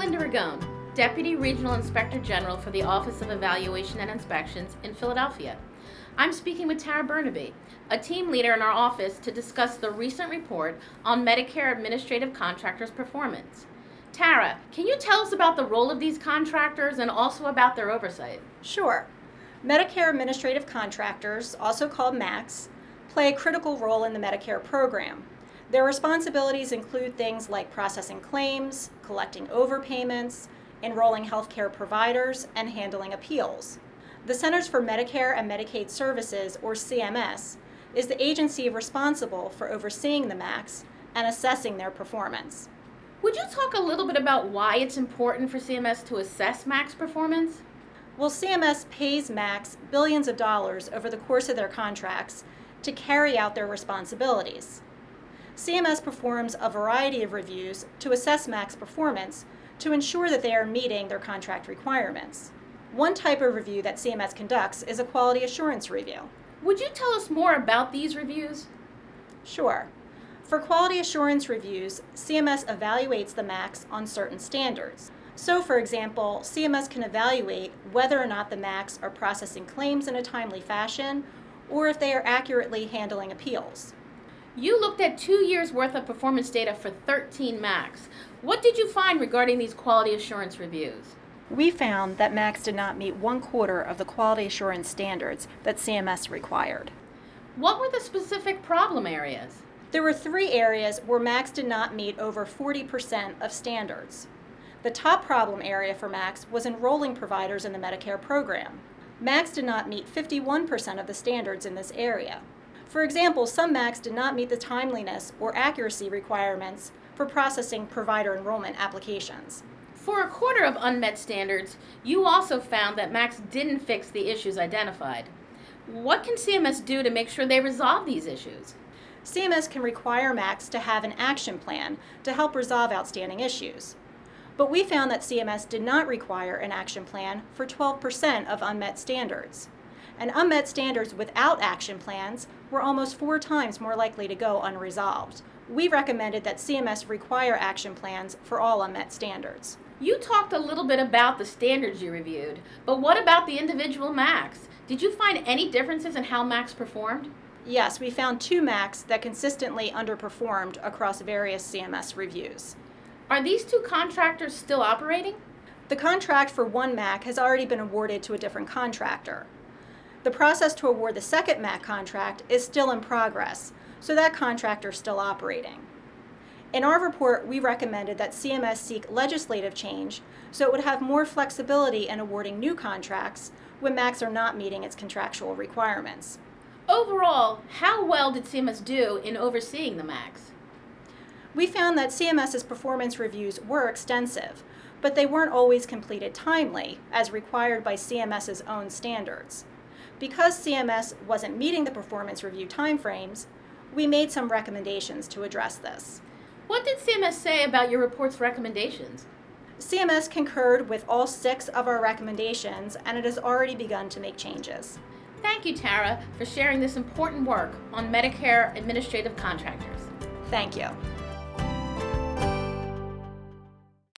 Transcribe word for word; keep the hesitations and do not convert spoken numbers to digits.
Linda Ragone, Deputy Regional Inspector General for the Office of Evaluation and Inspections in Philadelphia. I'm speaking with Tara Burnaby, a team leader in our office, to discuss the recent report on Medicare Administrative Contractors' performance. Tara, can you tell us about the role of these contractors and also about their oversight? Sure. Medicare Administrative Contractors, also called M A Cs, play a critical role in the Medicare program. Their responsibilities include things like processing claims, collecting overpayments, enrolling healthcare providers, and handling appeals. The Centers for Medicare and Medicaid Services, or C M S, is the agency responsible for overseeing the M A Cs and assessing their performance. Would you talk a little bit about why it's important for C M S to assess M A C's performance? Well, C M S pays M A Cs billions of dollars over the course of their contracts to carry out their responsibilities. C M S performs a variety of reviews to assess M A C's performance to ensure that they are meeting their contract requirements. One type of review that C M S conducts is a quality assurance review. Would you tell us more about these reviews? Sure. For quality assurance reviews, C M S evaluates the M A Cs on certain standards. So, for example, C M S can evaluate whether or not the M A Cs are processing claims in a timely fashion or if they are accurately handling appeals. You looked at two years' worth of performance data for thirteen M A Cs. What did you find regarding these quality assurance reviews? We found that M A Cs did not meet one quarter of the quality assurance standards that C M S required. What were the specific problem areas? There were three areas where M A Cs did not meet over forty percent of standards. The top problem area for M A Cs was enrolling providers in the Medicare program. M A Cs did not meet fifty-one percent of the standards in this area. For example, some M A Cs did not meet the timeliness or accuracy requirements for processing provider enrollment applications. For a quarter of unmet standards, you also found that M A Cs didn't fix the issues identified. What can C M S do to make sure they resolve these issues? C M S can require M A Cs to have an action plan to help resolve outstanding issues. But we found that C M S did not require an action plan for twelve percent of unmet standards. And unmet standards without action plans were almost four times more likely to go unresolved. We recommended that C M S require action plans for all unmet standards. You talked a little bit about the standards you reviewed, but what about the individual M A Cs? Did you find any differences in how M A Cs performed? Yes, we found two M A Cs that consistently underperformed across various C M S reviews. Are these two contractors still operating? The contract for one M A C has already been awarded to a different contractor. The process to award the second M A C contract is still in progress, so that contractor is still operating. In our report, we recommended that C M S seek legislative change so it would have more flexibility in awarding new contracts when M A Cs are not meeting its contractual requirements. Overall, how well did C M S do in overseeing the M A Cs? We found that C M S's performance reviews were extensive, but they weren't always completed timely, as required by C M S's own standards. Because C M S wasn't meeting the performance review timeframes, we made some recommendations to address this. What did C M S say about your report's recommendations? C M S concurred with all six of our recommendations, and it has already begun to make changes. Thank you, Tara, for sharing this important work on Medicare Administrative Contractors. Thank you.